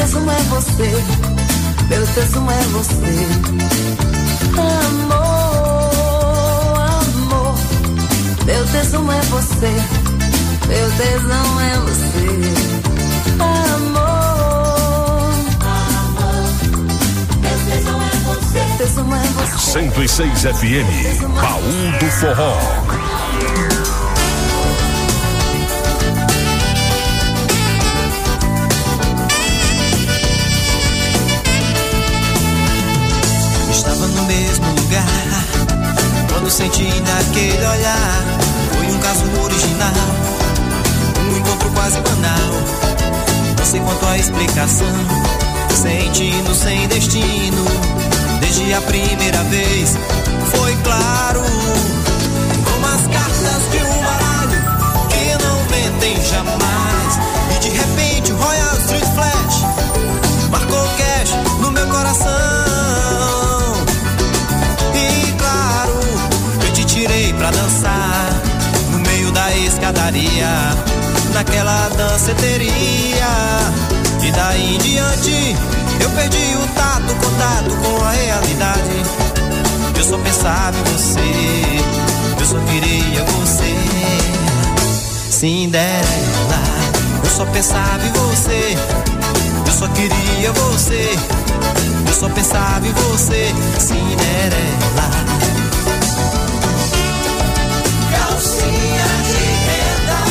tesouro é você, meu tesouro é você. Amor, amor, meu tesouro é você, meu tesão é você. Amor, amor, meu tesão é você, tesão é você. 106 FM, Baú do Forró. Estava no mesmo lugar quando senti naquele olhar. Foi um caso original, um encontro quase banal. Não sei quanto a explicação, sentindo sem destino. Desde a primeira vez, foi claro, como as cartas de um baralho que não mentem jamais. E de repente o Royal Street Flash marcou cash no meu coração. E claro, eu te tirei pra dançar no meio da escadaria, naquela danceteria. E daí em diante eu perdi o tato, contato com a realidade. Eu só pensava em você, eu só queria você. Cinderela, eu só pensava em você, eu só queria você. Eu só pensava em você, Cinderela. Calcinha de renda.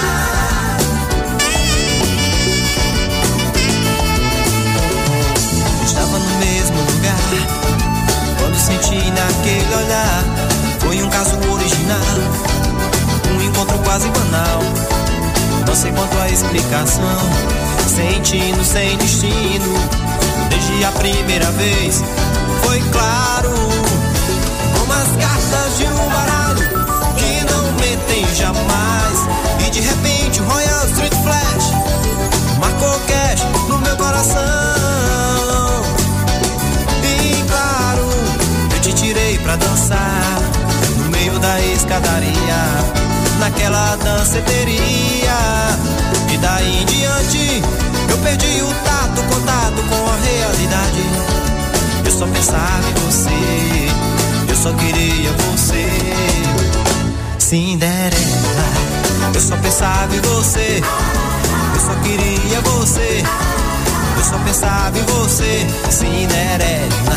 Estava no mesmo lugar quando senti naquele olhar. Foi um caso original, um encontro quase banal. Não sei quanto a explicação, sentindo sem destino. Desde a primeira vez, foi claro, como as cartas de um baralho que não mentem jamais. E de repente o Royal Street Flash marcou cash no meu coração. E claro, eu te tirei pra dançar no meio da escadaria, naquela danceteria. E daí em diante eu perdi o tato, contato com a realidade. Eu só pensava em você, eu só queria você. Cinderela, eu só pensava em você, eu só queria você. Eu só pensava em você, Cinderela.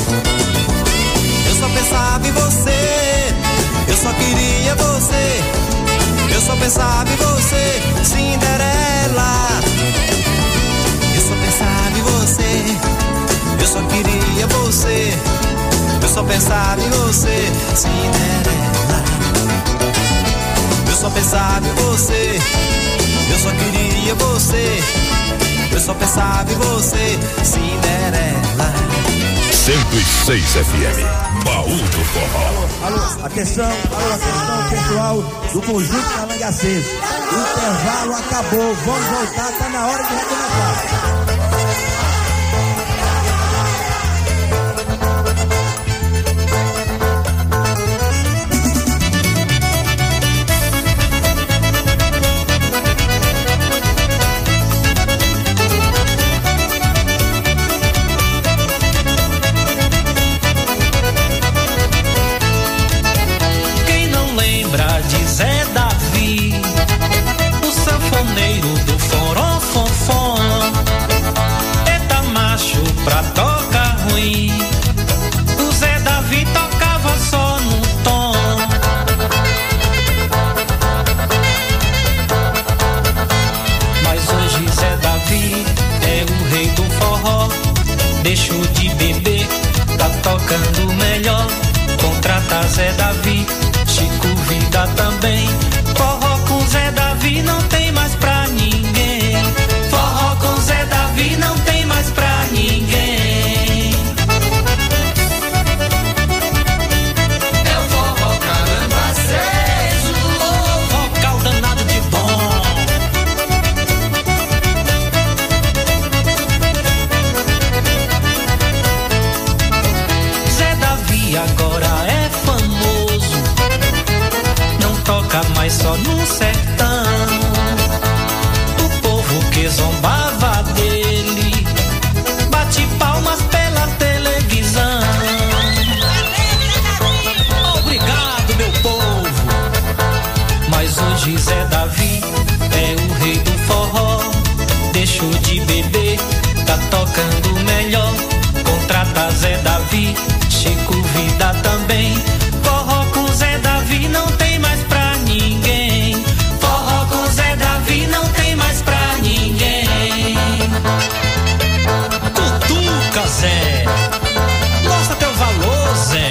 Eu só pensava em você, eu só queria você. Eu só pensava em você, Cinderela. Eu só pensava em você, eu só queria você. Eu só pensava em você, Cinderela. Eu só pensava em você, eu só queria você. Eu só pensava em você, Cinderela. 106 FM, Baú do Forró. Alô, atenção, pessoal do Conjunto Calangaceiro. O intervalo acabou, vamos voltar, tá na hora de recomeçar. Zé Davi, o sanfoneiro do forró-fonfon. Eita macho pra tocar ruim, o Zé Davi tocava só num tom. Mas hoje Zé Davi é o rei do forró. Deixou de beber, tá tocando melhor. Contrata Zé Davi, Chico Vida também. Forró com Zé Davi não tem mais pra ninguém. Forró com Zé Davi não tem mais pra ninguém. É o forró calangaceiro, vocal danado de bom. Zé Davi agora é famoso, não toca mais só no sertão. O povo que zombava dele Davi é o rei do forró. Deixou de beber, tá tocando melhor. Contrata Zé Davi, Chico Vida também. Forró com Zé Davi não tem mais pra ninguém. Forró com Zé Davi não tem mais pra ninguém. Cutuca, Zé, mostra teu valor, Zé.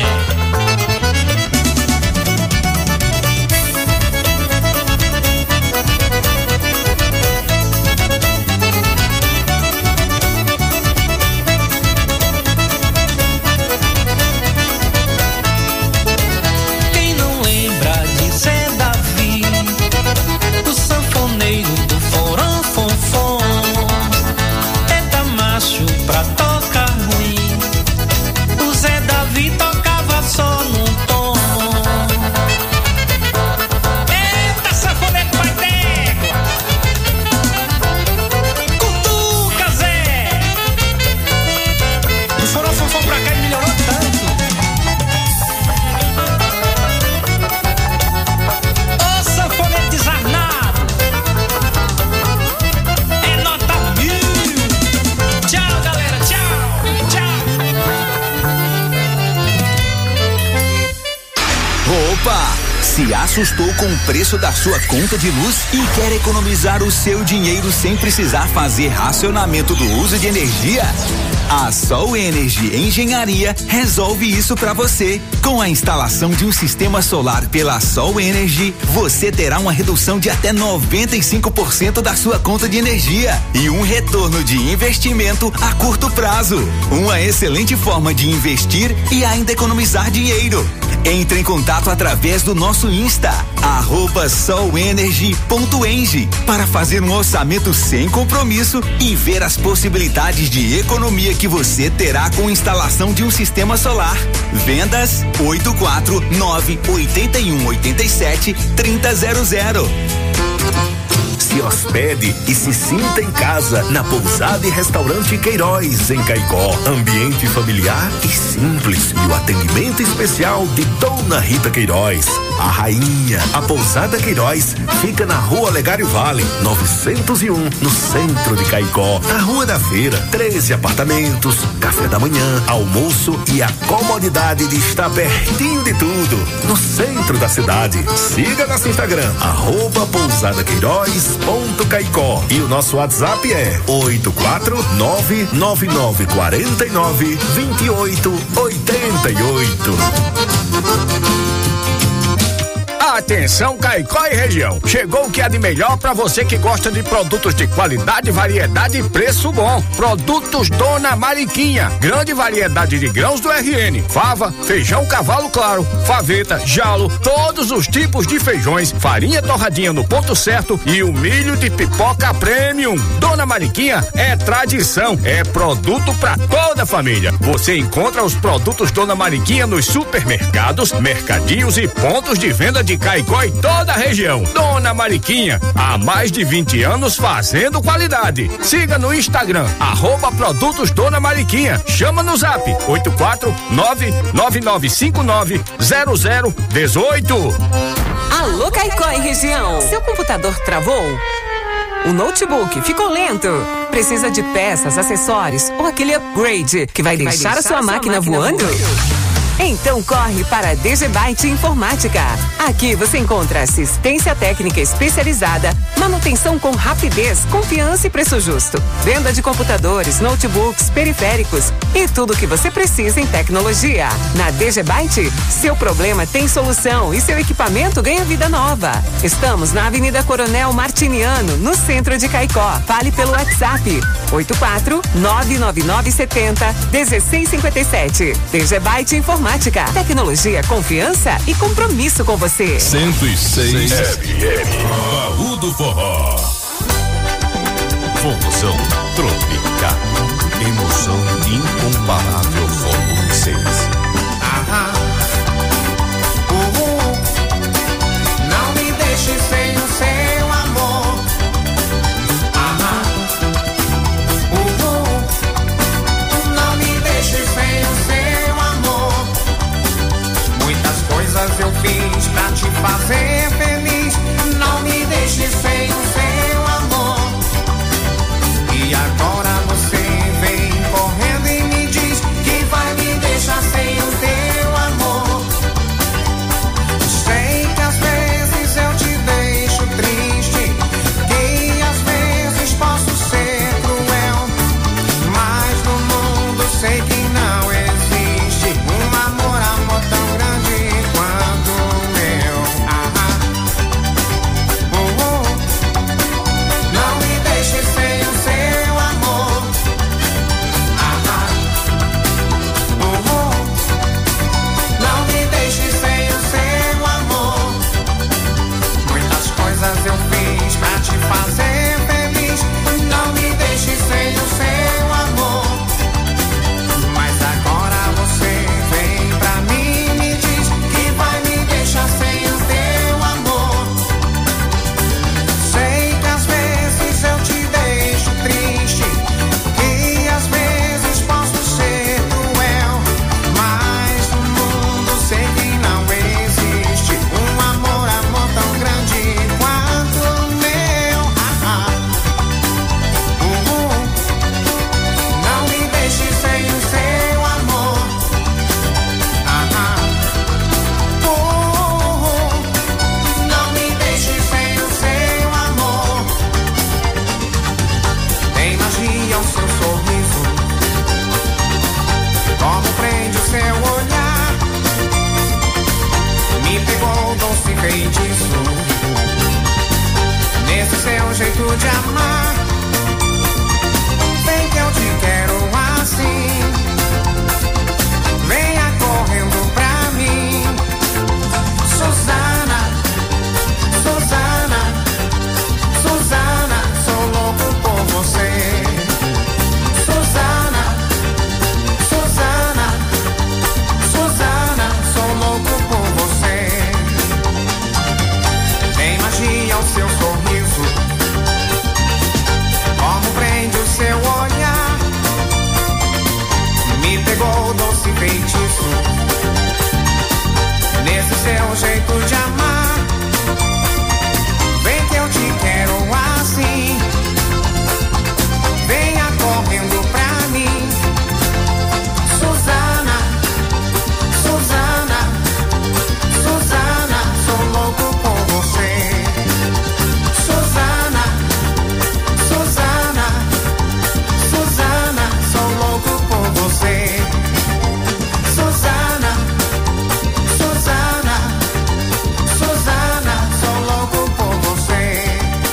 Se assustou com o preço da sua conta de luz e quer economizar o seu dinheiro sem precisar fazer racionamento do uso de energia? A Sol Energy Engenharia resolve isso para você. Com a instalação de um sistema solar pela Sol Energy, você terá uma redução de até 95% da sua conta de energia e um retorno de investimento a curto prazo. Uma excelente forma de investir e ainda economizar dinheiro. Entre em contato através do nosso Insta, @solenergy.eng, para fazer um orçamento sem compromisso e ver as possibilidades de economia que você terá com instalação de um sistema solar. Vendas 849-8187-3000. Se hospede e se sinta em casa na Pousada e Restaurante Queiroz, em Caicó. Ambiente familiar e simples e o atendimento especial de Dona Rita Queiroz, a rainha. A Pousada Queiroz fica na Rua Olegário Vale, 901, no centro de Caicó. Na Rua da Feira, 13 apartamentos, café da manhã, almoço e a comodidade de estar pertinho de tudo, no centro da cidade. Siga nosso Instagram, @pousadaqueiroz.caicó, e o nosso WhatsApp é 84999492888. Atenção, Caicó e região. Chegou o que há de melhor para você que gosta de produtos de qualidade, variedade e preço bom. Produtos Dona Mariquinha. Grande variedade de grãos do RN. Fava, feijão cavalo claro, faveta, jalo, todos os tipos de feijões, farinha torradinha no ponto certo e o milho de pipoca premium. Dona Mariquinha é tradição, é produto para toda a família. Você encontra os produtos Dona Mariquinha nos supermercados, mercadinhos e pontos de venda de Caicó e toda a região. Dona Mariquinha, há mais de 20 anos fazendo qualidade. Siga no Instagram, @produtos Dona Mariquinha. Chama no zap 849-9959-0018. Alô, Caicó e região. Seu computador travou? O notebook ficou lento? Precisa de peças, acessórios ou aquele upgrade que vai deixar a sua máquina voando? Então corre para a DGByte Informática. Aqui você encontra assistência técnica especializada, manutenção com rapidez, confiança e preço justo, venda de computadores, notebooks, periféricos e tudo o que você precisa em tecnologia. Na DGByte, seu problema tem solução e seu equipamento ganha vida nova. Estamos na Avenida Coronel Martiniano, no centro de Caicó. Fale pelo WhatsApp 84-99970-1657. DGByte Informática. Tecnologia, confiança e compromisso com você. 106 FM. Baú do Forró. Forrozão tropical. Emoção incomparável. Volume 6. Não me deixe sem o seu amor. Não me deixe sem o seu amor. Muitas coisas eu fiz pra te fazer feliz. Não me deixe jeito de amar. Vem que eu te quero assim. Venha correndo pra mim. Suzana, Suzana, Suzana, sou louco por você. Suzana, Suzana, Suzana, sou louco por você. Tem magia o seu sorriso, como prende o seu olhar. Me pegou doce feitiço nesse seu jeito de amar. Vem que eu te quero assim. Venha correndo pra mim. Suzana, Suzana, Suzana, sou louco por você. Suzana, Suzana, Suzana, sou louco por você. Suzana, Suzana, Suzana, sou louco por você.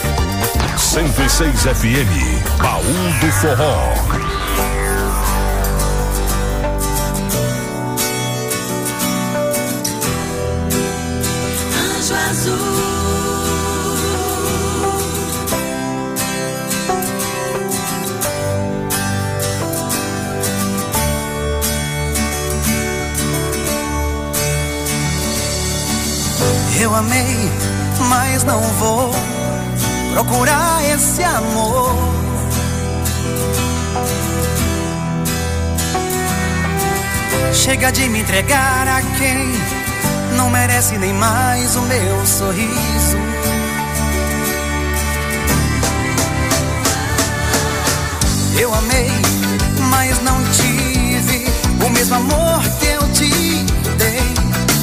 106 FM, Baú do Forró. Anjo azul. Eu amei, mas não vou procurar esse amor. Chega de me entregar a quem não merece nem mais o meu sorriso. Eu amei, mas não tive o mesmo amor que eu te dei.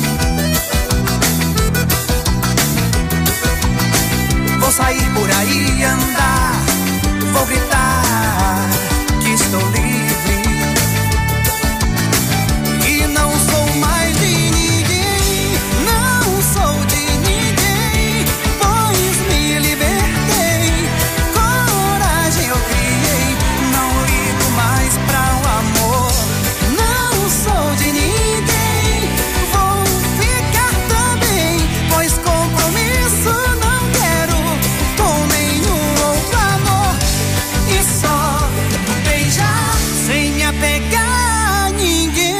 Vou sair por aí e andar, vou gritar que estou livre. E não sou mais de ninguém, não sou de ninguém, pois me libertei, coragem eu criei, não ligo mais pra o amor. Não sou de ninguém, vou ficar também, pois compromisso não quero com nenhum outro amor. E só beijar sem me apegar a ninguém.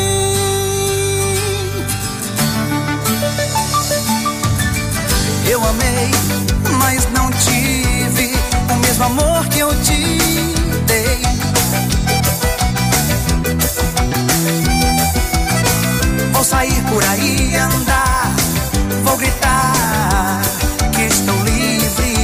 Eu amei, mas não tive o mesmo amor que eu te dei. Vou sair por aí e andar, vou gritar que estou livre.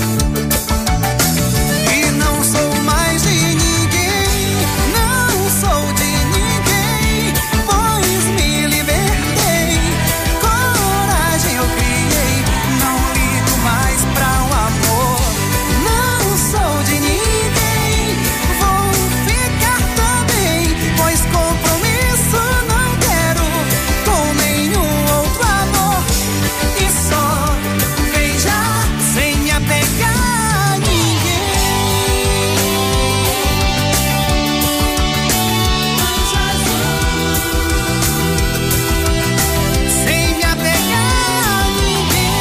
E não sou mais de ninguém, não sou de ninguém, pois me libertei, coragem eu criei, não ligo mais pra o amor. Não sou de ninguém, vou ficar também, pois compromisso não quero com nenhum outro amor. E só beijar sem me apegar a ninguém. Sem me apegar a ninguém.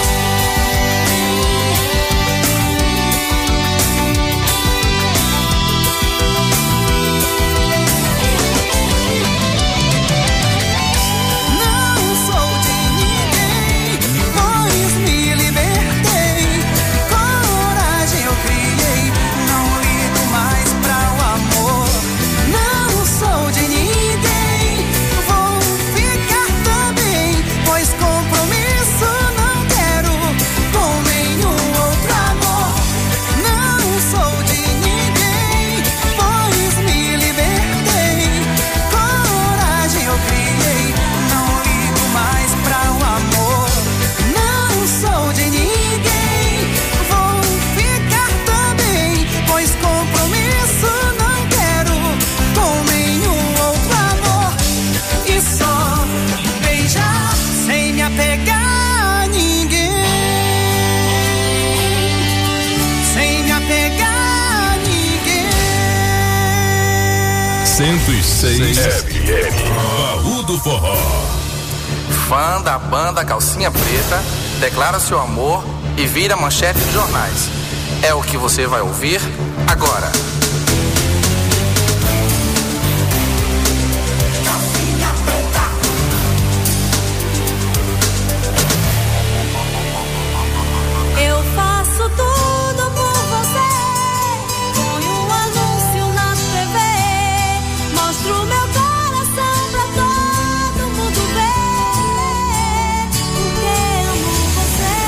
Não sou de ninguém, pois me libertei, coragem 106 FM. Baú do Forró. Fã da banda Calcinha Preta, declara seu amor e vira manchete de jornais. É o que você vai ouvir agora. Eu faço tudo por você. Ponho um anúncio na TV. Mostro meu coração pra todo mundo ver. Porque amo você.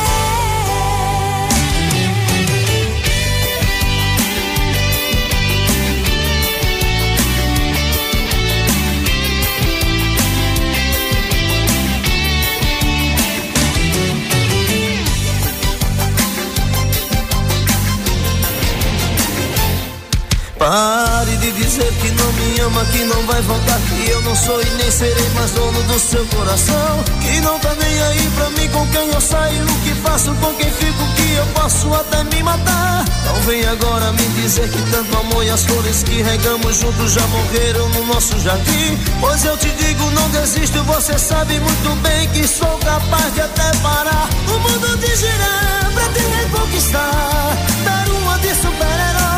Pare de dizer que não me ama, que não vai voltar, que eu não sou e nem serei mais dono do seu coração, que não tá nem aí pra mim com quem eu saio, o que faço, com quem fico, que eu posso até me matar. Não vem agora me dizer que tanto amor e as flores que regamos juntos já morreram no nosso jardim, pois eu te digo, não desisto, você sabe muito bem que sou capaz de até parar o mundo de girar pra te reconquistar, dar uma de super-herói.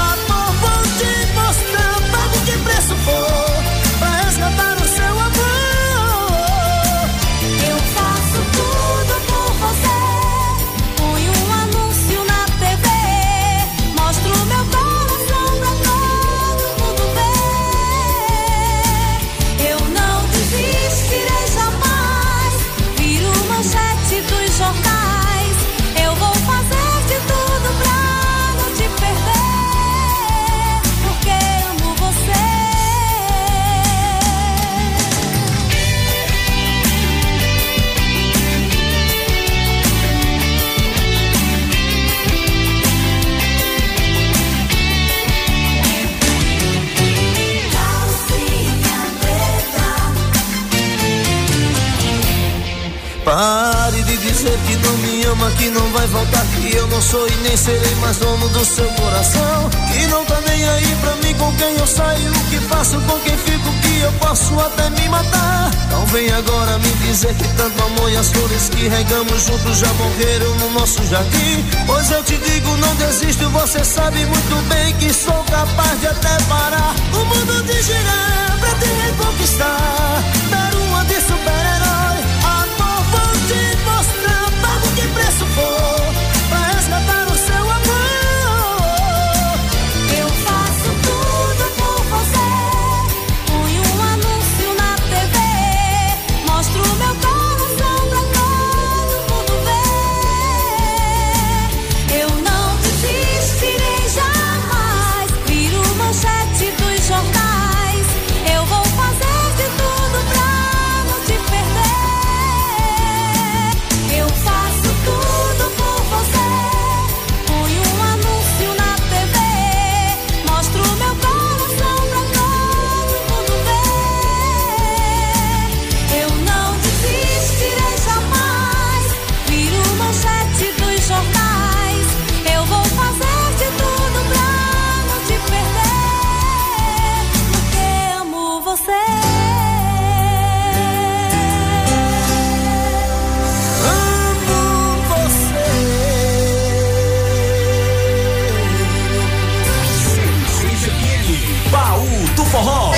Pago que preço for pra resgatar o seu amor. Eu faço tudo por você. Ponho um anúncio na TV. Mostro meu coração pra todo mundo ver. Eu não desistirei jamais. Viro manchete dos jornais. Eu vou fazer de tudo pra não te perder. Pare de dizer que não me ama, que não vai voltar, que eu não sou e nem serei mais dono do seu coração, que não tá nem aí pra mim com quem eu saio, o que faço, com quem fico, que eu posso até me matar. Não vem agora me dizer que tanto amor e as flores que regamos juntos já morreram no nosso jardim, pois eu te digo, não desisto, você sabe muito bem que sou capaz de até parar o mundo de girar pra te reconquistar, dar uma de super-herói. Pago que preço for pra resgatar o seu amor. Eu faço tudo por você. Ponho um anúncio na TV. Mostro meu coração pra todo mundo ver. Eu não desistirei jamais. Viro manchete dos jornais. Eu vou fazer de tudo pra não te perder. Eu faço tudo por você. Ponho um anúncio na TV. Mostro meu coração pra todo mundo ver. Eu não desistirei jamais. Viro manchete dos jornais. Eu vou fazer de tudo pra não te perder. Porque amo você. Baú do Forró.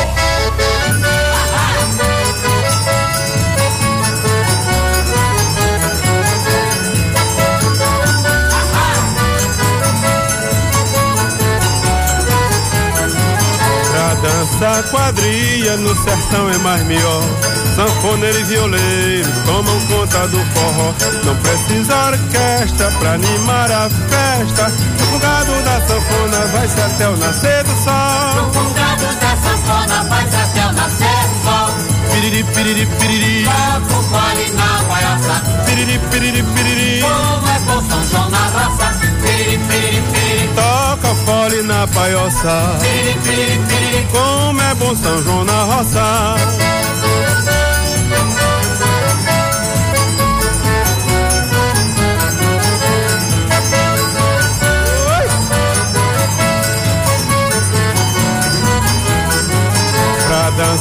Pra dançar quadrilha no sertão é mais melhor. Sanfoneiro e violeiro tomam conta do forró. Não precisa orquestra pra animar a festa. O fugado da sanfona vai-se até o nascer do sol. O fugado da sanfona vai-se até o nascer do sol. Piriri, piriri, piriri. Toca o fole na palhaça. Piriri, piriri, piriri. Como é bom São João na roça. Piriri, piriri, piriri. Toca o fole na paioça. Piriri, piriri, piriri. Como é bom São João na roça.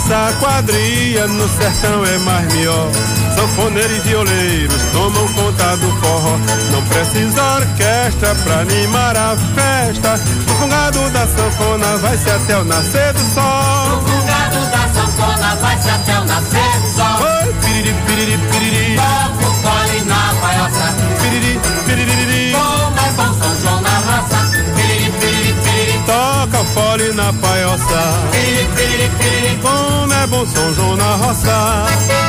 Essa quadrilha no sertão é mais melhor. Sanfoneiro e violeiros tomam conta do forró. Não precisa orquestra pra animar a festa. O fungado da sanfona vai-se até o nascer do sol. O fungado da sanfona vai-se até o nascer do sol. Oi, piriri, piriri, piriri. Toca o fole na paioça. Piriri, piriri. Como é bom São João na roça. Piriri, piriri, piriri. Toca o fole na paioça. Piriri, piriri, piriri. Como é bom São João na roça.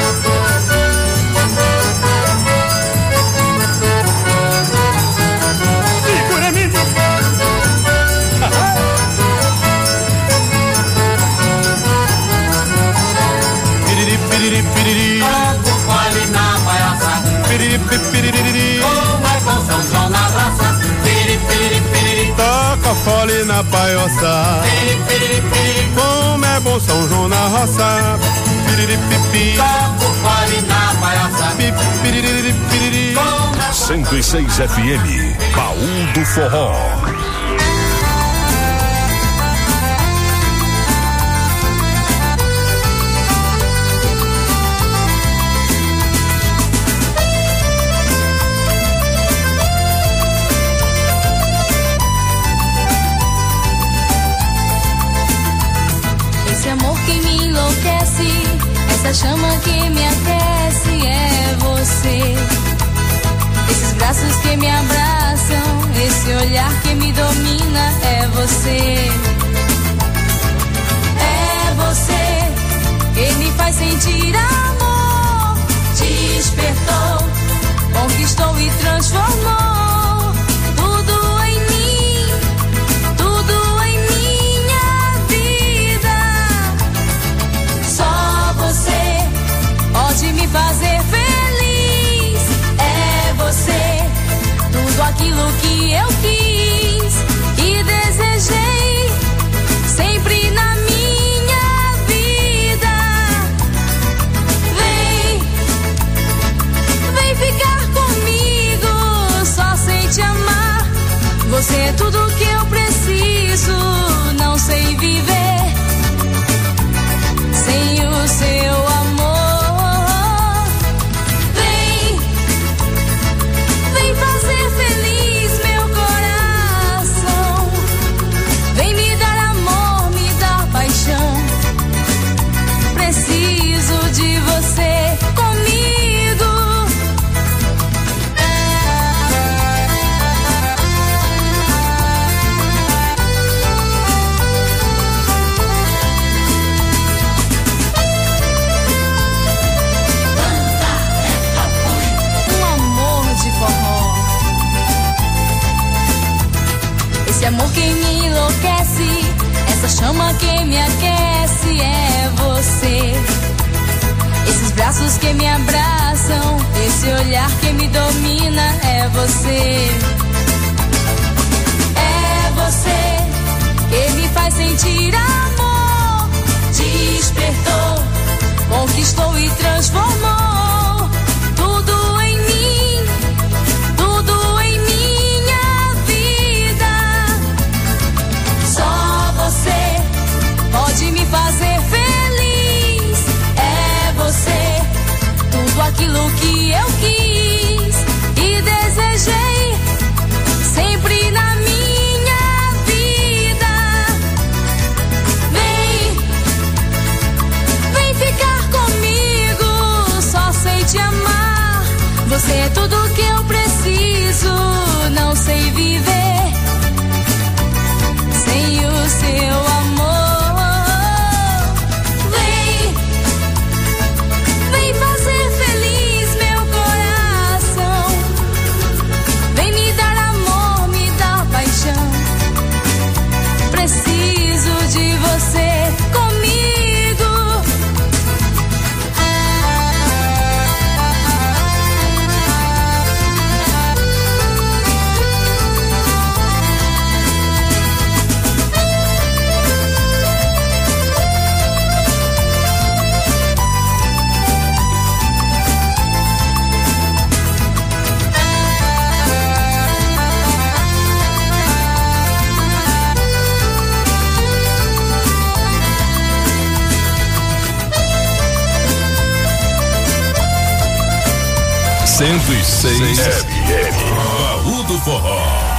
Piriri, piriri. Toca o fole na paioça. Piriri, piriri. Como é bom São João na roça. Piriri, piriri, piriri. Toca fole na paioça. Piriri, piriri, piriri. Como é bom São João na roça. Piriri, pipi. Toca o fole na paioça. Piriri, piriri. 106 FM, Baú do Forró. Esse amor que me enlouquece, essa chama que me aquece é você. Esses braços que me abraçam, esse olhar que me domina é você. É você que me faz sentir amor. Despertou, conquistou e transformou. Pode me fazer feliz, é você, tudo aquilo que eu quis e desejei, sempre na minha vida. Vem ficar comigo, só sei te amar. Você é tudo que eu preciso, não sei viver sem o seu amor. Preciso de você comigo. Um amor de forró. Esse amor que me enlouquece, essa chama que me aquece é você. Esses braços que me abraçam, esse olhar que me domina é você. É você que me faz sentir amor. Despertou, conquistou e transformou tudo em mim, tudo em minha vida. Só você pode me fazer feliz, é você, tudo aquilo que eu quis e desejei, 106 FM. Baú do Forró.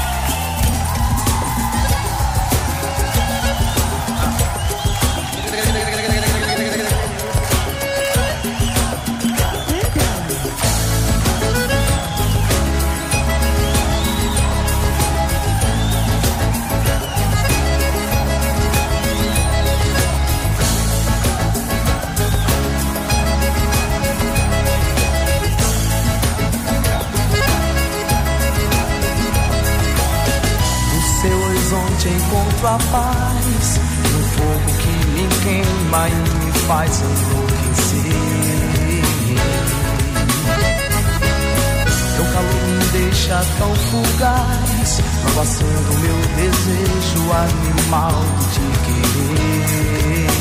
Encontro a paz no fogo que me queima e me faz enlouquecer. Teu calor me deixa tão fugaz, abraçando meu desejo animal de querer.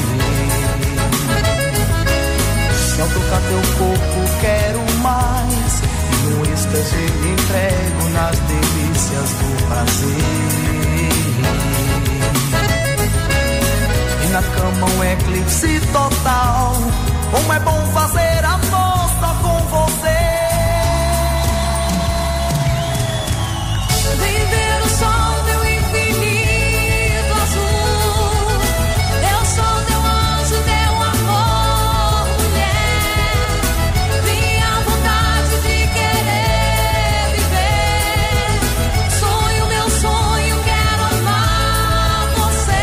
Se ao tocar teu corpo quero mais, e no êxtase me entrego nas delícias do prazer. E na cama um eclipse total, como é bom fazer amor só com você. Vem ver o sol, meu infinito azul. Eu sou teu anjo, teu amor, mulher. Minha vontade de querer viver. Sonho, meu sonho, quero amar você.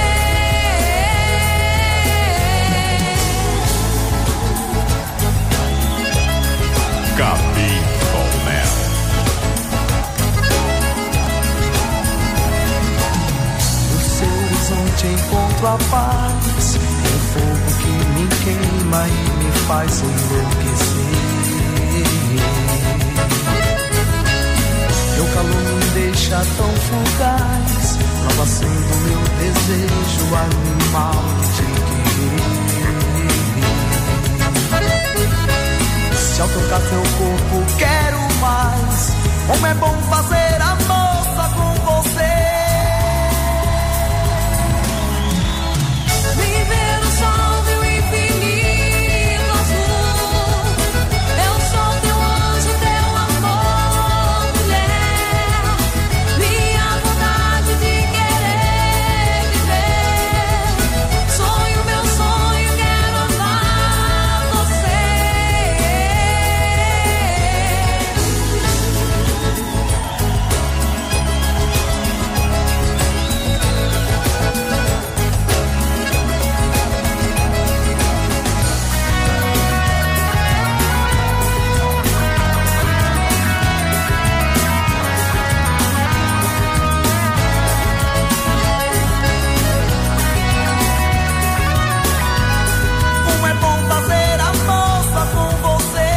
Capim com mel. No seu horizonte encontro a paz, é o fogo que me queima e me faz enlouquecer. Teu calor me deixa tão fugaz, abraçando meu desejo animal de querer. Se ao tocar teu corpo quero mais, como é bom fazer amor só com você. Viver o sol, meu infinito azul. Eu sou teu anjo, teu amor, mulher. Minha vontade de querer viver. Sonho, meu sonho, quero amar você. Como é bom fazer amor só com você.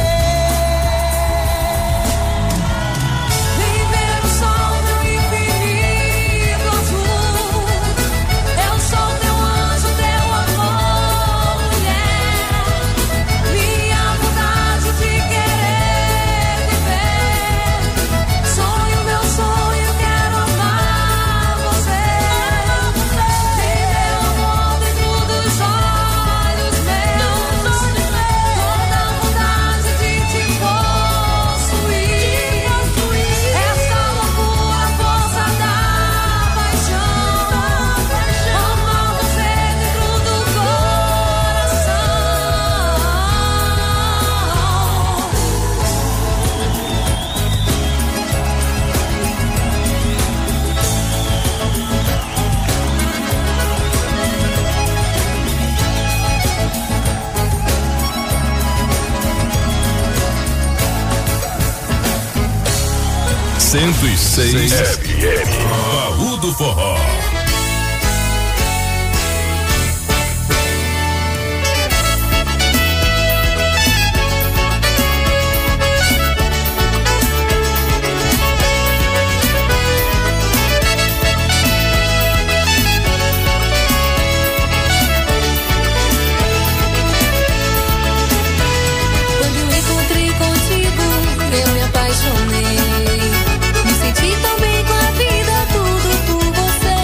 Viver o sol, meu infinito azul. Eu sou teu anjo, teu amor, mulher. Minha vontade de querer viver. Sonho, meu sonho, quero amar você. Viver o amor dentro dos olhos meus. Toda vontade de te possuir. Essa loucura, força da paixão. Amar você dentro do coração. 106 FM. Baú do Forró. Quando eu encontrei contigo, eu me apaixonei. Me senti tão bem com a vida, tudo por você.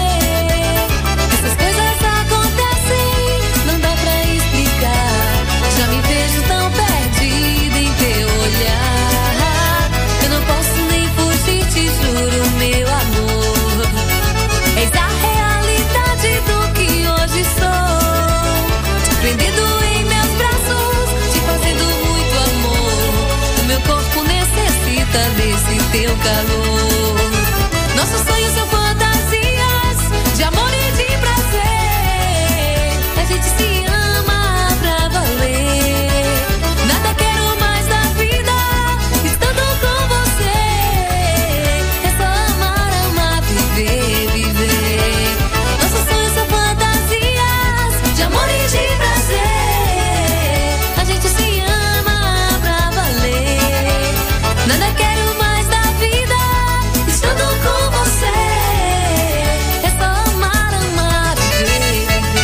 calor. Nossos sonhos são fantasias de amor e de prazer. A gente se ama pra valer. Nada quero mais da vida estando com você. É só amar, amar, viver, viver. Nossos sonhos são fantasias de amor e de prazer. A gente se ama pra valer. Nada quero mais da vida estando com você. É só amar, amar, viver,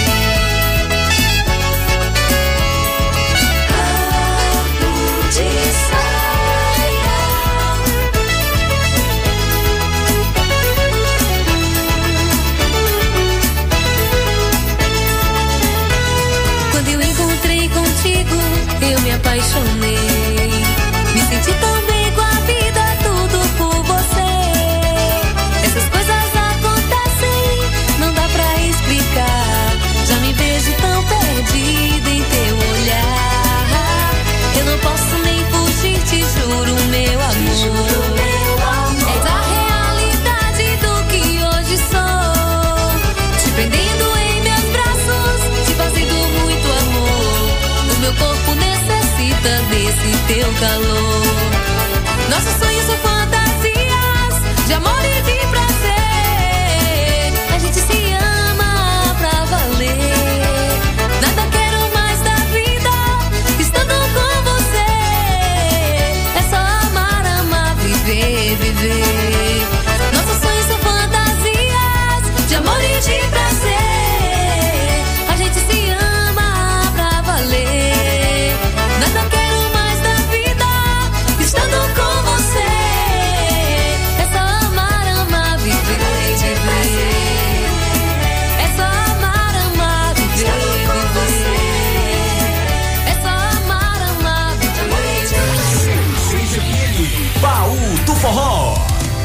Rabo de saia. Quando eu encontrei contigo, eu me apaixonei. Me senti tão bem com a vida, tudo por você. Essas coisas acontecem, não dá pra explicar. Já me vejo tão perdida em teu olhar. Eu não posso nem fugir, te juro, meu amor. És a realidade do que hoje sou. Te prendendo em meus braços, te fazendo muito amor. O meu corpo necessita desse teu calor. Nossos sonhos são fantasias de amor e de prazer. A gente se ama pra valer. Nada quero mais da vida estando com você. É só amar, amar, viver, viver. Nossos sonhos são fantasias de amor e de prazer. A gente se ama pra valer. Nada quero mais da vida estando com você. É só amar, amar, viver, viver. É só amar, amar, viver, viver. É só amar, amar, viver, viver. Baú do Forró.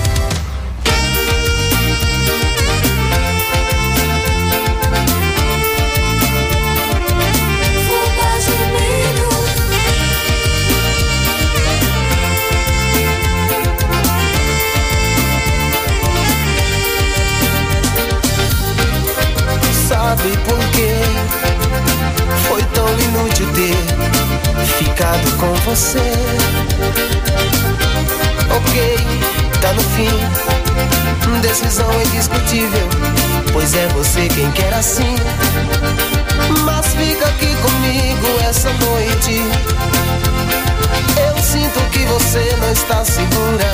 Sabe por quê? Foi tão inútil ter ficado com você. Ok, tá no fim. Decisão indiscutível, pois é você quem quer assim. Mas fica aqui comigo essa noite. Eu sinto que você não está segura.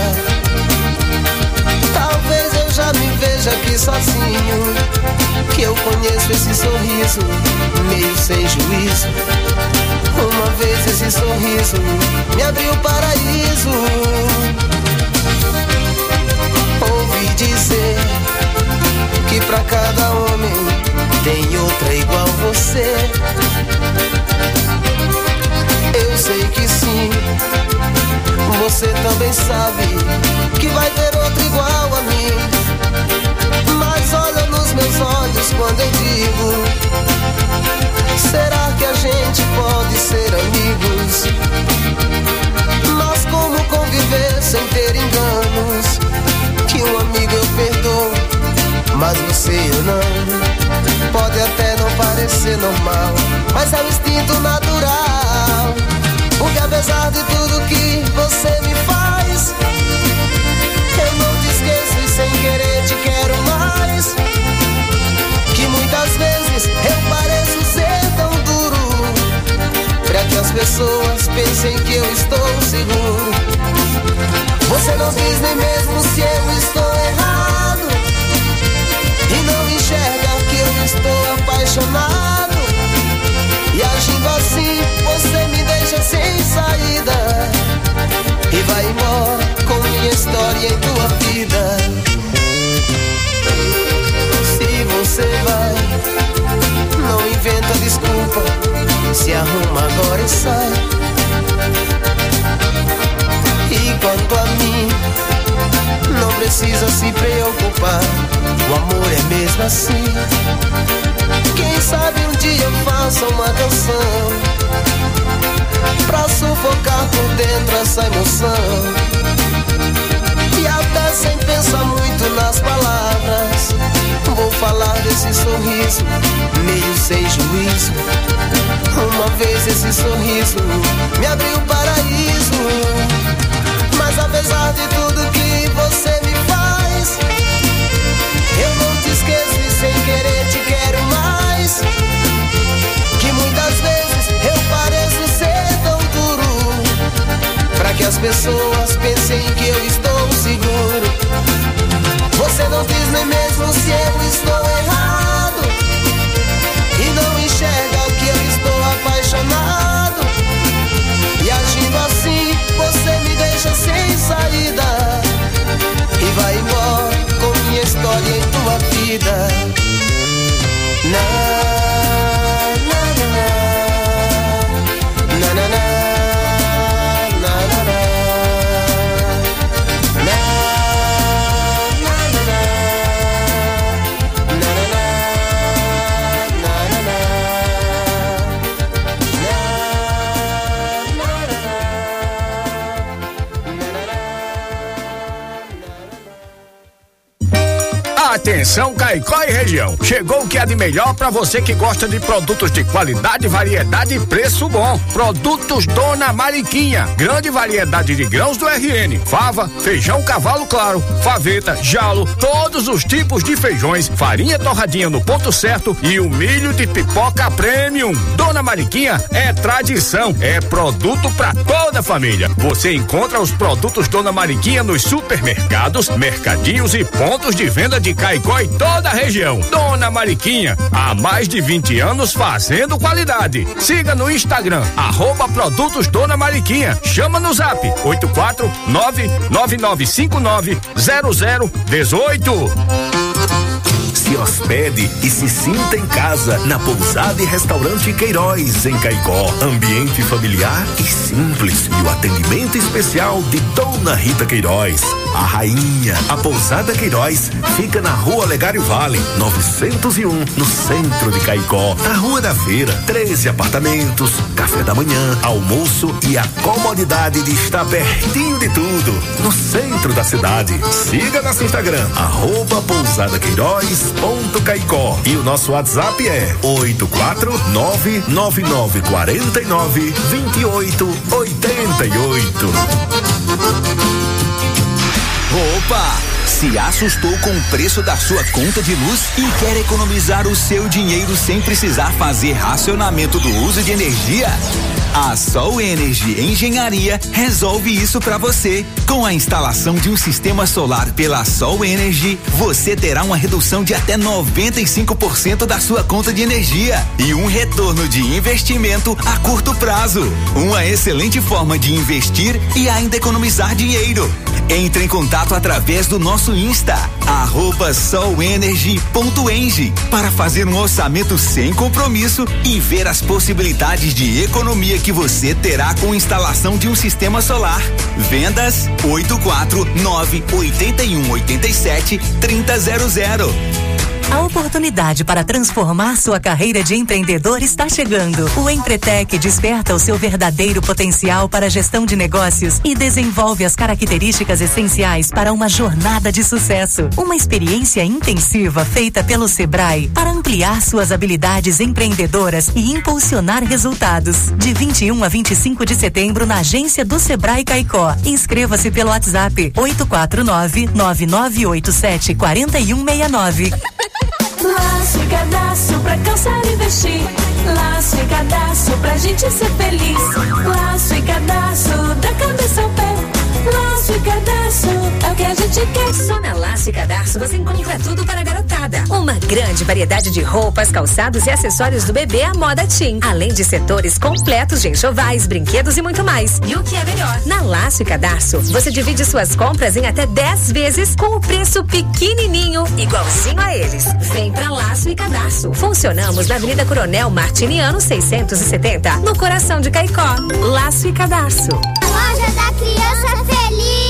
Talvez eu já me veja aqui sozinho. Que eu conheço esse sorriso, meio sem juízo. Uma vez esse sorriso me abriu o paraíso. Ouvi dizer que pra cada homem tem outra igual você. Eu sei que sim, você também sabe que vai ter outra igual a mim. Mas olha nos meus olhos quando eu digo: será que a gente pode ser amigos? Mas como conviver sem ter enganos? Que um amigo eu perdoo, mas você eu não. Pode até não parecer normal, mas é o instinto natural. Porque apesar de tudo que você me faz, eu não te esqueço e sem querer te quero mais. Que muitas vezes eu pareço ser tão duro, pra que as pessoas pensem que eu estou seguro. Você não diz nem mesmo se eu estou errado, e não enxerga que eu estou apaixonado. E agindo assim, você me deixa sem saída e vai embora com minha história em tua vida. Se você vai, não inventa desculpa, se arruma agora e sai. E quanto a mim, não precisa se preocupar, o amor é mesmo assim. Quem sabe um dia eu faça uma canção pra sufocar por dentro essa emoção. E Até sem pensar muito nas palavras, vou falar desse sorriso, meio sem juízo. Uma vez esse sorriso me abriu o paraíso. Mas apesar de tudo que você me faz, eu não te esqueço e sem querer te quero mais. Que muitas vezes eu pareço ser tão duro, pra que as pessoas pensem que eu estou seguro. Você não diz nem mesmo se eu estou errado, e não enxerga que eu estou apaixonado. E agindo assim, você me deixa sem saída e vai embora com minha história em tua vida. Atenção, Caicó e região. Chegou o que há de melhor para você que gosta de produtos de qualidade, variedade e preço bom. Produtos Dona Mariquinha. Grande variedade de grãos do RN. Fava, feijão cavalo claro, faveta, jalo, todos os tipos de feijões, farinha torradinha no ponto certo e o milho de pipoca premium. Dona Mariquinha é tradição, é produto para toda a família. Você encontra os produtos Dona Mariquinha nos supermercados, mercadinhos e pontos de venda de Caicó e toda a região. Dona Mariquinha, há mais de 20 anos fazendo qualidade. Siga no Instagram, @produtos Dona Mariquinha. Chama no zap 84999590018. Se hospede e se sinta em casa na Pousada e Restaurante Queiroz, em Caicó. Ambiente familiar e simples e o atendimento especial de Dona Rita Queiroz, a rainha. A Pousada Queiroz fica na Rua Olegário Vale, 901, no centro de Caicó. Na Rua da Feira, 13 apartamentos, café da manhã, almoço e a comodidade de estar pertinho de tudo, no centro da cidade. Siga nosso Instagram, @pousadaqueiroz.caicó, e o nosso WhatsApp é 84999492888. Opa! Se assustou com o preço da sua conta de luz e quer economizar o seu dinheiro sem precisar fazer racionamento do uso de energia? A Sol Energy Engenharia resolve isso para você. Com a instalação de um sistema solar pela Sol Energy, você terá uma redução de até 95% da sua conta de energia e um retorno de investimento a curto prazo. Uma excelente forma de investir e ainda economizar dinheiro. Entre em contato através do nosso Insta, @solenergy.eng, para fazer um orçamento sem compromisso e ver as possibilidades de economia que você terá com instalação de um sistema solar. Vendas 849-8187-3000. A oportunidade para transformar sua carreira de empreendedor está chegando. O Empretec desperta o seu verdadeiro potencial para a gestão de negócios e desenvolve as características essenciais para uma jornada de sucesso. Uma experiência intensiva feita pelo Sebrae para ampliar suas habilidades empreendedoras e impulsionar resultados. De 21 a 25 de setembro na agência do Sebrae Caicó. Inscreva-se pelo WhatsApp 849-9987-4169. Laço e cadastro pra calçar e vestir. Laço e cadastro pra gente ser feliz. Laço e cadastro da cabeça ao pé. Laço e cadastro é o que a gente quer. Só na Laço e Cadastro você encontra tudo para a garotada. Uma grande variedade de roupas, calçados e acessórios do bebê à moda teen. Além de setores completos de enxovais, brinquedos e muito mais. E o que é melhor? Na Laço e Cadastro você divide suas compras em até 10 vezes com o preço pequenininho, igualzinho a eles. Vem pra Laço e Cadastro. Funcionamos na Avenida Coronel Martiniano 670, no coração de Caicó. Laço e Cadastro. Loja da Criança Feliz.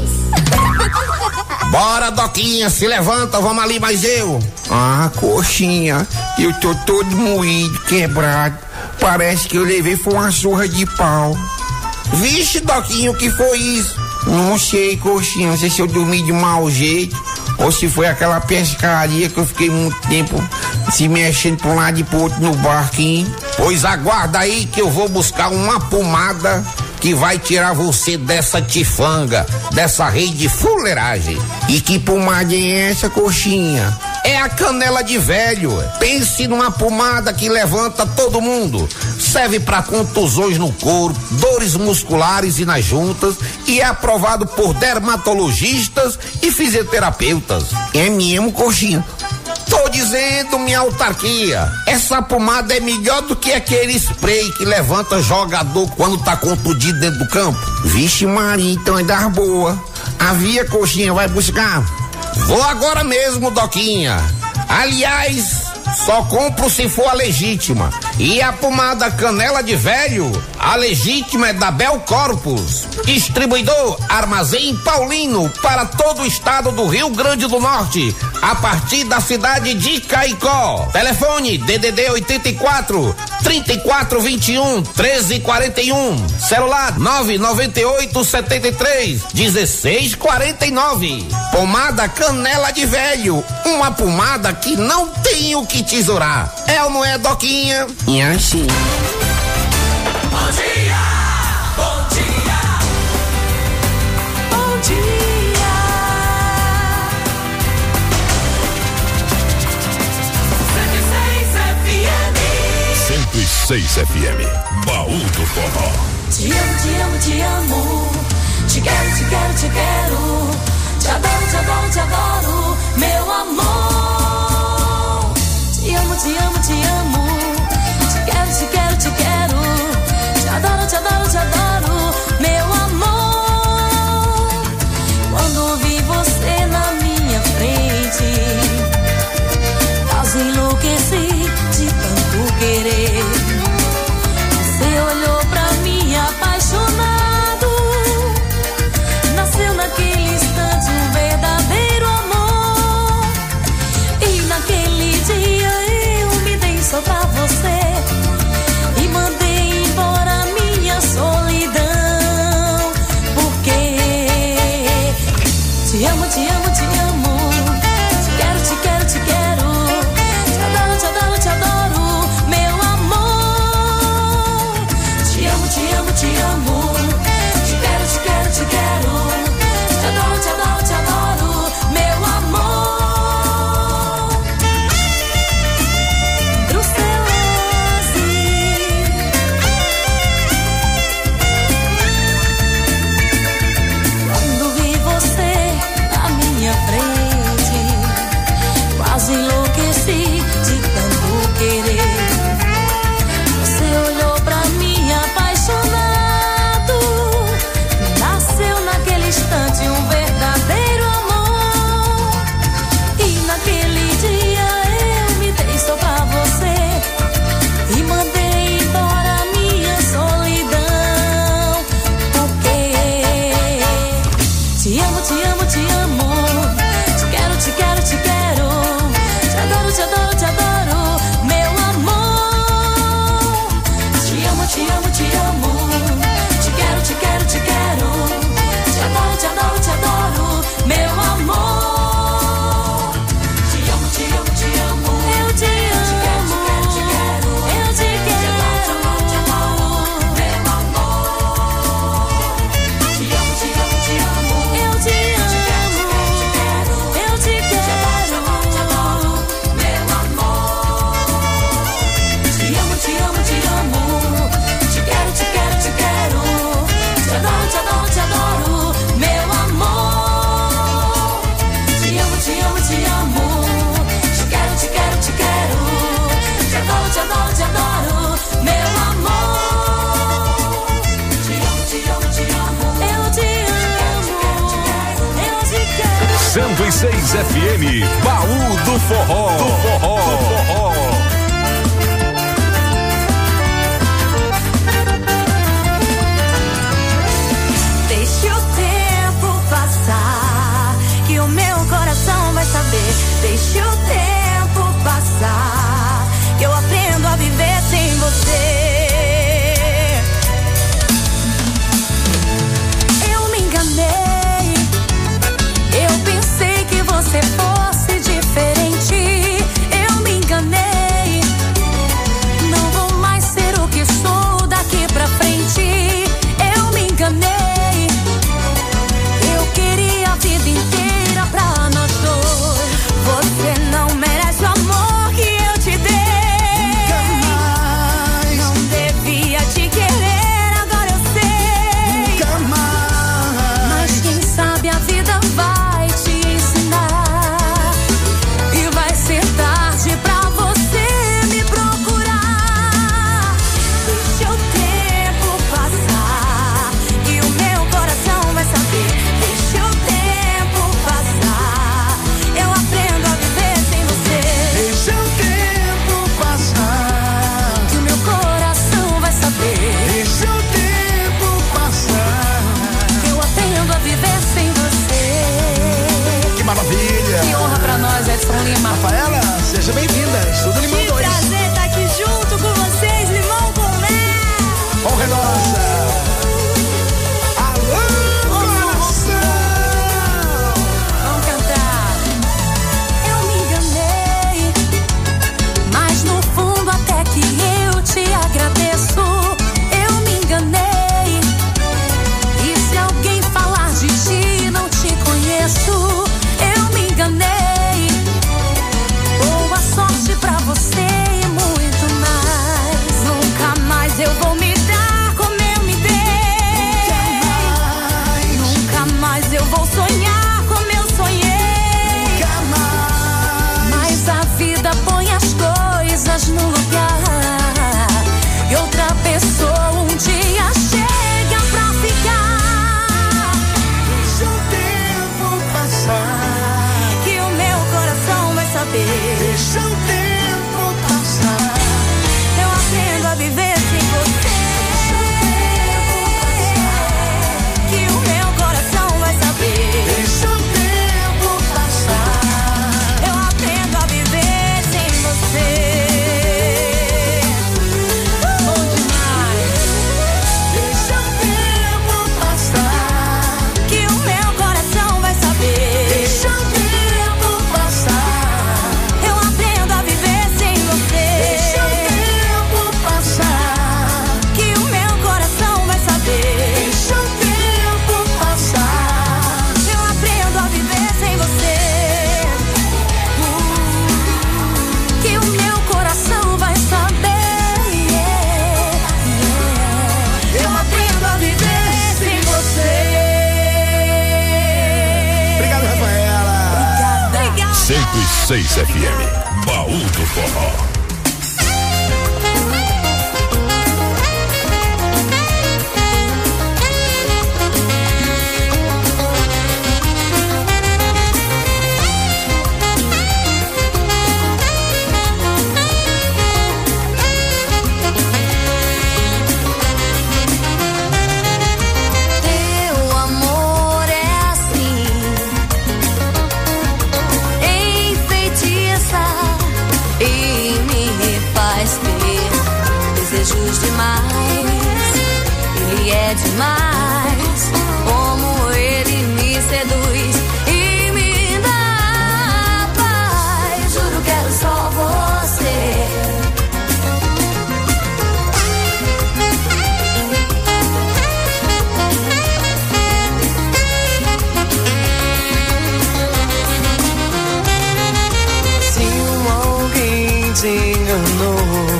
Bora, Doquinha, se levanta, vamos ali, mais eu. Ah, coxinha, eu tô todo moído, quebrado. Parece que eu levei foi uma surra de pau. Vixe, Doquinha, o que foi isso? Não sei, coxinha, não sei se eu dormi de mau jeito ou se foi aquela pescaria que eu fiquei muito tempo se mexendo pra um lado e pro outro no barquinho. Pois aguarda aí que eu vou buscar uma pomada que vai tirar você dessa tifanga, dessa rede de fuleiragem. E que pomada é essa, coxinha? É a canela de velho. Pense numa pomada que levanta todo mundo. Serve para contusões no corpo, dores musculares e nas juntas e é aprovado por dermatologistas e fisioterapeutas. É mesmo, coxinha? Tô dizendo, minha autarquia, essa pomada é melhor do que aquele spray que levanta jogador quando tá contundido dentro do campo. Vixe Maria, então é das boa. Havia, coxinha, vai buscar? Vou agora mesmo, Doquinha. Aliás, só compro se for a legítima. E a pomada canela de velho, a legítima é da Bel Corpus. Distribuidor Armazém Paulino para todo o estado do Rio Grande do Norte, a partir da cidade de Caicó. Telefone DDD 84 3421 1341. Celular 998 73 1649. Pomada canela de velho, uma pomada que não tem o que tesourar. É ou não é, Doquinha? E assim. Bom dia, bom dia, bom dia. 106 FM, Baú do Forró. Te amo, te amo, te amo. Te quero, te quero, te quero. Te adoro, te adoro, te adoro, meu amor. Te amo, te amo, te amo. Te quero, te quero, te quero. Te adoro, te adoro, te adoro, meu amor. Quando vi você na minha frente, quase enlouqueci de tanto querer. Você olhou pra mim apaixonado. Nasceu naquele instante um verdadeiro amor. E naquele dia eu me dei só pra você e mandei embora minha solidão. Porque te amo, te amo, te amo. Te quero, te quero, te quero. Te adoro, te adoro, te adoro, meu amor. Te amo, te amo, te amo. Te quero, te quero, te quero. Te adoro, te adoro, te adoro, meu amor. Brucelose. Quando vi você na minha frente, quase enlouqueci de tanto querer. Você olhou pra mim apaixonado. Nasceu naquele instante um verdadeiro amor. E naquele dia eu me dei só pra você e mandei embora minha solidão. Porque te amo, te amo, te amo. Te quero, te quero, te quero. Te adoro, te adoro, te adoro, meu amor. Te amo, te amo, te amo. Te quero, te quero, te quero. Te adoro, te adoro, te adoro, meu amor. Te amo, te amo, te amo. Eu te amo. Te quero, te quero, te quero. Eu te quero. Te adoro, te adoro, te adoro, meu amor. Te amo, te amo, te amo. Eu te amo. Te quero, te quero, te quero. Eu te quero. Te adoro, te adoro, te adoro, meu amor. Te amo, te amo, te amo. Te quero, te quero, te quero. Te adoro, te adoro, te adoro, meu amor. Te amo, te amo, te amo. Te quero, te quero, te quero. Te adoro, te adoro, te adoro, meu amor. Te amo, te amo, te amo. Eu te amo. Eu te quero. 106 FM, Baú do Forró. Do Forró. Do Forró. Deixe o tempo passar, que o meu coração vai saber. Deixe o tempo passar, que eu aprendo a viver sem você. Eu me enganei. Rafaela, seja bem-vinda. Estudo Limão 2. Que prazer estar aqui junto com vocês, Limão com Mel. Honra nossa. Alô, coração. Vamos cantar. Eu me enganei, mas no fundo até que eu te agradeço. Eu me enganei, e se alguém falar de ti, não te conheço. Eu me enganei, boa sorte pra você e muito mais. Nunca mais eu vou me dar como eu me dei. Nunca mais eu vou sonhar como eu sonhei. Mas a vida põe as coisas no lugar, e outra pessoa um dia chega pra ficar. Deixa o tempo passar, que o meu coração vai saber. Deixa o tempo passar, eu aprendo a viver sem você. Que o meu coração vai saber. Deixa o tempo passar, eu aprendo a viver sem você. Bom demais. Deixa o tempo passar, que o meu coração vai saber. Deixa o tempo passar, eu aprendo a viver sem você. Deixa o tempo passar, que o meu coração vai saber. Deixa o tempo passar, eu aprendo a viver sem você. Que o meu coração vai saber. eu aprendo a viver sem você. Obrigado, Rafaela. Obrigada. 106 FM, Baú do Forró. Teu amor é assim, enfeitiça e me faz ter desejos demais. Ele é demais, como ele me seduz e me dá paz. Juro, quero só você. Se alguém te enganou,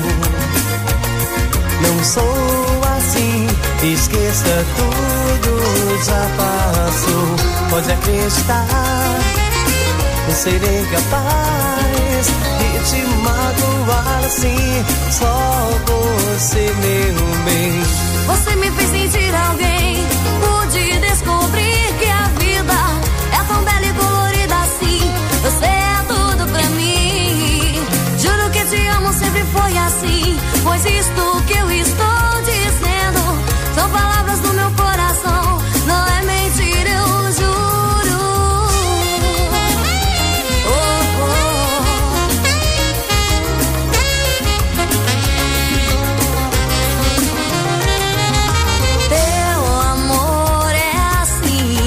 não sou assim. Esqueça tudo, já passou. Pode acreditar, não serei capaz de te magoar assim. Só você, meu bem. Você me fez sentir alguém, pude descobrir que a vida é tão bela e colorida assim. Você é tudo pra mim. Juro que te amo, sempre foi assim. Pois isto que eu estou dizendo são palavras do meu coração, não é mentira, eu juro. Oh, oh. Teu amor é assim,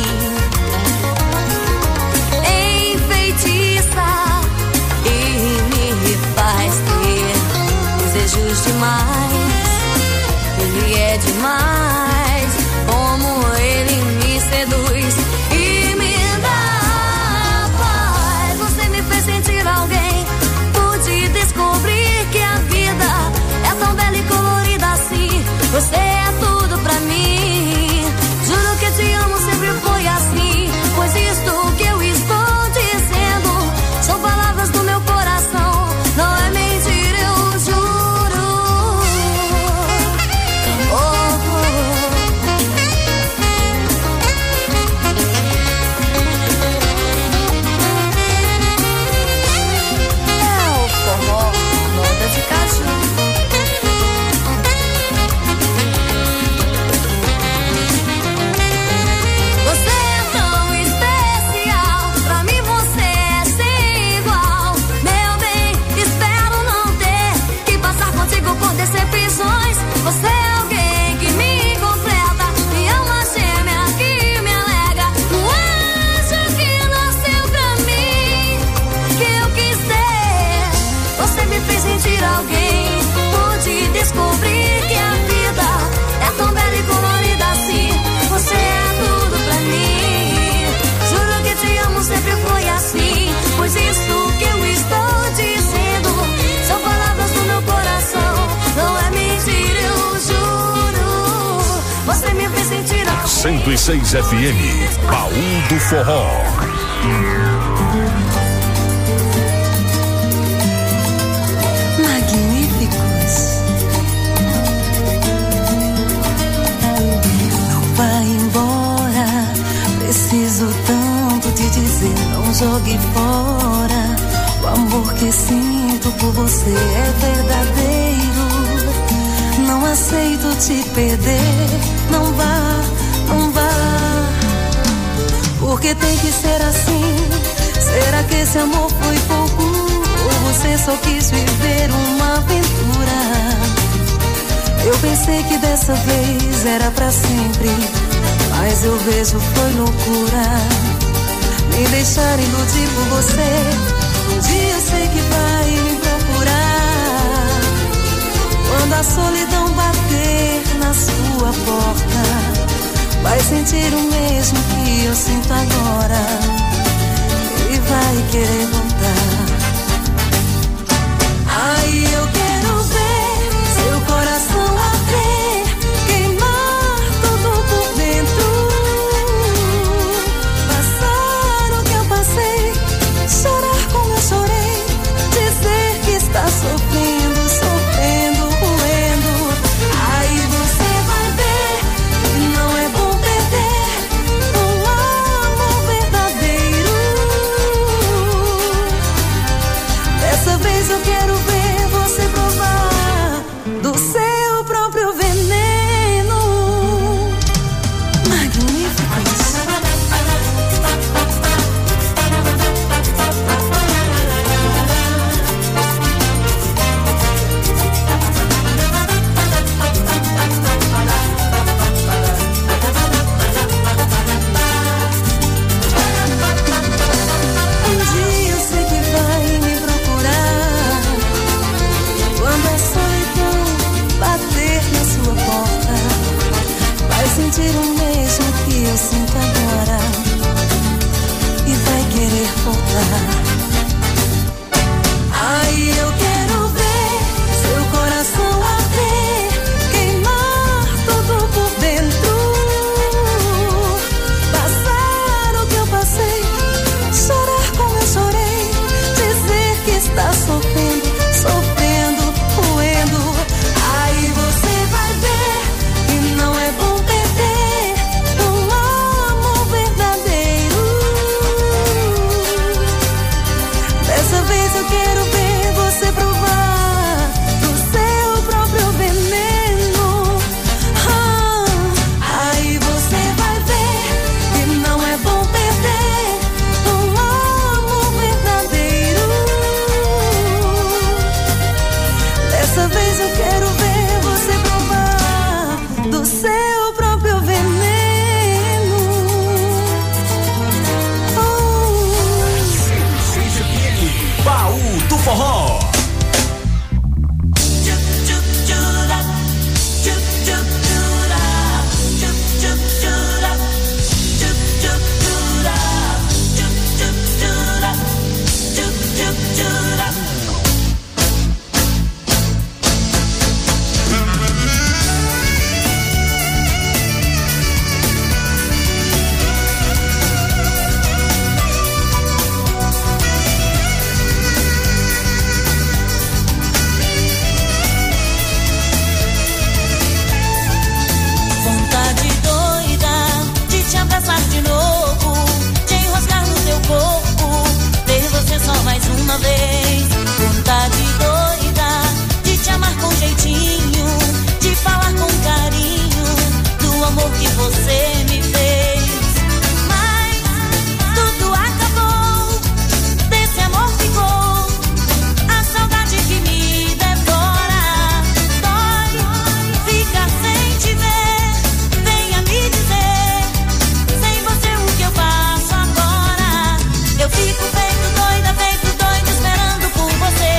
enfeitiça e me faz ter desejos demais. Ele é demais, como ele me seduz e me dá paz. Você me fez sentir alguém, pude descobrir que a vida é tão bela e colorida assim. Você é tudo pra mim. Juro que te amo, sempre foi assim. Pois isto que eu estou dizendo são palavras do meu coração, não é mentira, eu juro. Oh, oh. descobri que a vida é tão bela e colorida assim. Você é tudo pra mim. Juro que te amo, sempre foi assim. Pois isso que eu estou dizendo são palavras do meu coração. Não é mentira, eu juro. Você me fez sentir a 106 FM, Baú do Forró. Magníficos. Não vai embora. Preciso tanto te dizer. Não jogue fora. O amor que sinto por você é verdadeiro. Não aceito te perder. Não vá, não vá. Porque tem que ser assim. Será que esse amor foi pouco? Ou você só quis viver uma aventura? Eu pensei que dessa vez era pra sempre, mas eu vejo foi loucura. Me deixar iludir por você. Um dia eu sei que vai me procurar. Quando a solidão bater na sua porta, vai sentir o mesmo que eu sinto agora e vai querer voltar. Ai, eu quero ver seu coração arder, queimar tudo por dentro, passar o que eu passei, chorar como eu chorei, dizer que está sofrendo, sofrendo, roendo. Ai, você vai ver que não é bom perder um amor verdadeiro. Dessa vez eu quero ver você provar do seu próprio veneno. Magníficos. Um dia eu sei que vai me procurar. Quando a solidão bater na sua porta, vai sentir o mesmo que eu sinto agora e vai querer voltar. Ai, eu quero ver seu coração arder, queimar tudo por dentro, passar o que eu passei, chorar como eu chorei, dizer que está sofrendo, sofrendo, roendo. Aí você vai ver que não é bom perder um amor verdadeiro. Dessa vez eu quero ver você provar do seu próprio veneno. Aí você vai ver que não é bom perder um amor verdadeiro. Dessa vez eu quero ver você provar do seu próprio veneno. 106 FM, Baú do Forró.